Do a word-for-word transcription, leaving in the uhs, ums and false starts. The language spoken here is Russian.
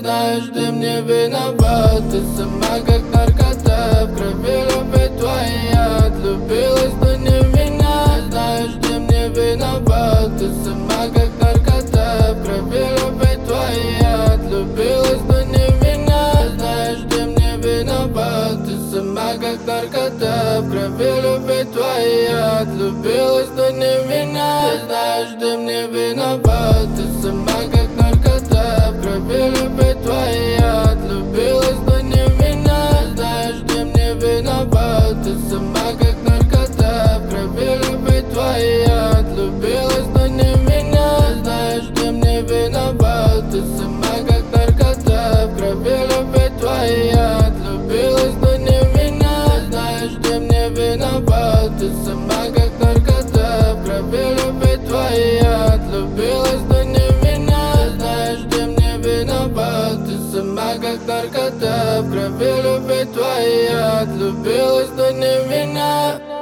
знаешь, ты мне виноват. Ты сама как наркота, в крови любит твой яд. Влюбилась, но не в меня, знаешь, ты мне виноват. Ты сама как наркота, в крови любит твой яд. Влюбилась, но не в меня, знаешь, ты мне виноват. Ты сама как наркота, в крови любит твой яд. Влюбилась, но не в меня, знаешь, ты мне виноват. Ты сама как наркота, в крови любит твой яд. Влюбилась, но не в меня, знаешь, ты мне виноват. Ты сама как наркота, в крови любит твой яд. Влюбилась, но не в меня, знаешь, ты мне виноват. Ты сама как наркота, в крови любит твой яд. Влюбилась, но не в меня, знаешь, ты мне виноват. Ты сама как наркота, в крови любит твой яд. Влюбилась, но не в меня, знаешь, ты мне виноват. Ты сама как наркота, в крови любит твой яд. Влюбилась, но не в меня.